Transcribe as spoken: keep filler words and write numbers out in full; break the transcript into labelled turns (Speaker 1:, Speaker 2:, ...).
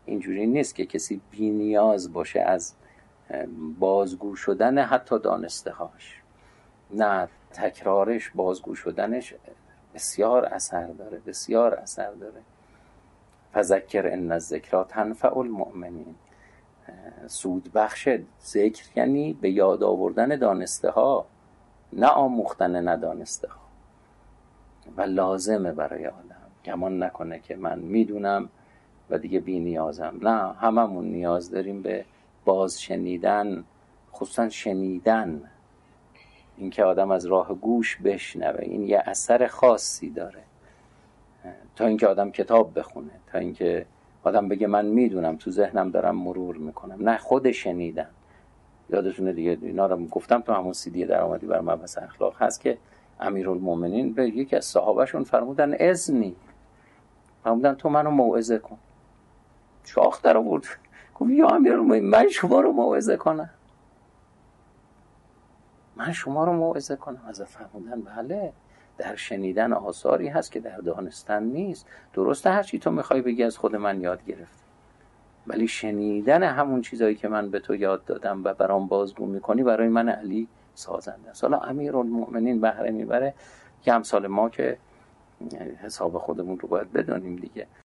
Speaker 1: اینجوری نیست که کسی بی نیاز باشه از بازگو شدن حتی دانسته هاش. نه، تکرارش، بازگو شدنش بسیار اثر داره، بسیار اثر داره. فذکر ان الذکری تنفع المؤمنین. سود بخش ذکر یعنی به یاد آوردن دانسته ها، نه آموختن ندانسته ها. و لازمه برای آدم گمان نکنه که من میدونم و دیگه بی نیازم. نه، هممون نیاز داریم به باز شنیدن، خصوصا شنیدن. این که آدم از راه گوش بشنوه، این یه اثر خاصی داره. تا اینکه آدم کتاب بخونه، تا اینکه آدم بگه من میدونم، تو ذهنم دارم مرور میکنم. نه، خود شنیدن. یادتونه دیگه اینا رو گفتم تو همون سی دی درآمدی بر مبحث اخلاق هست که امیرالمومنین به یکی از صحابهشون فرمودن اذنی، فرمودن تو منو موعظه کن. شاخ در آورد، گفت یا امیرالمومنین من شما رو موعظه کنم؟ من شما رو موعظه کنم؟ از فرمودن بله، در شنیدن آثاری هست که در دانستن نیست. درسته هر چی تو میخوای بگی از خود من یاد گرفتی، ولی شنیدن همون چیزایی که من به تو یاد دادم و برام بازگو میکنی برای من علی سازنده است. حالا امیرالمومنین بهره میبره که امثال ما که حساب خودمون رو باید بدانیم دیگه.